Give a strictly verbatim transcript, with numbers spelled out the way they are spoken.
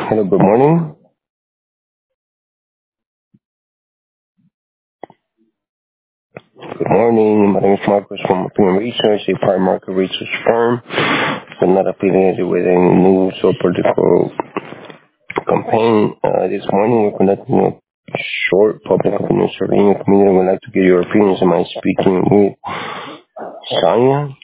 Hello, good morning. Good morning. My name is Marcos from Opinion Research, a private market research firm. I'm not affiliated with any news or political campaign. Uh, this morning, we're conducting a short public opinion survey in the community. I would like to get your opinions. Am I speaking with Sonia?